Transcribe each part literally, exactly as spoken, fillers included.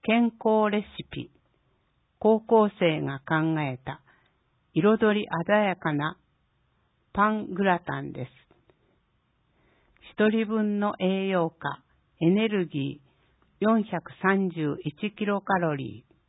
健康レシピ。高校生が考えた彩り鮮やかなパングラタンです。一人分の栄養価、エネルギーよんひゃくさんじゅういちキロカロリー。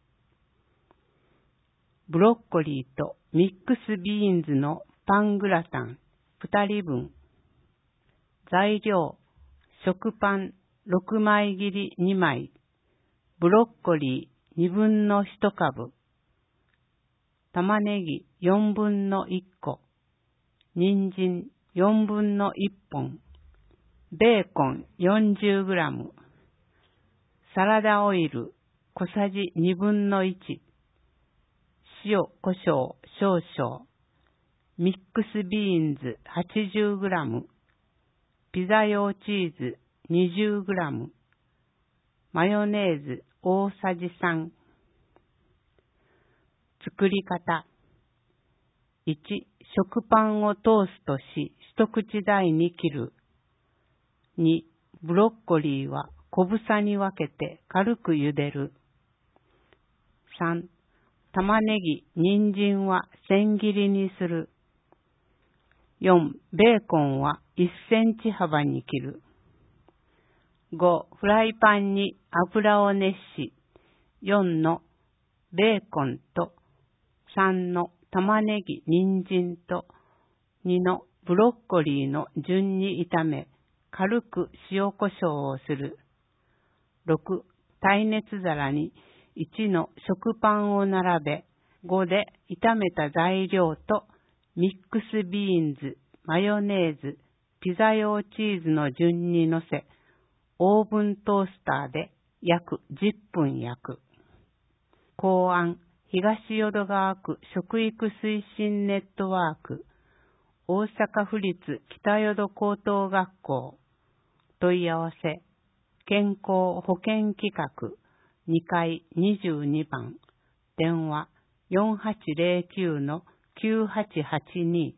ブロッコリーとミックスビーンズのパングラタンふたりぶん。材料、食パンろくまい切りにまい、ブロッコリーにぶんのいちかぶ、玉ねぎよんぶんのいっこ、人参よんぶんのいっぽん、ベーコンよんじゅうグラム、サラダオイル小さじにぶんのいち、塩、胡椒少々、ミックスビーンズはちじゅうグラム、ピザ用チーズにじゅうグラム、マヨネーズ大さじさん。作り方。いち、食パンをトーストし、一口大に切る。に、ブロッコリーは小房に分けて軽く茹でる。さん、玉ねぎ、人参は千切りにする。よん、ベーコンはいっセンチ幅に切る。ご、フライパンに油を熱し、よんのベーコンとさんの玉ねぎ、人参とにのブロッコリーの順に炒め、軽く塩コショウをする。ろく、耐熱皿にいちの食パンを並べ、ごで炒めた材料とミックスビーンズ、マヨネーズ、ピザ用チーズの順に乗せ、オーブントースターで約じゅっぷん焼く。考案、東淀川区食育推進ネットワーク、大阪府立北淀高等学校。問い合わせ、健康保険企画にかいにじゅうにばん、電話よんはちゼロきゅうのきゅうはちはちに。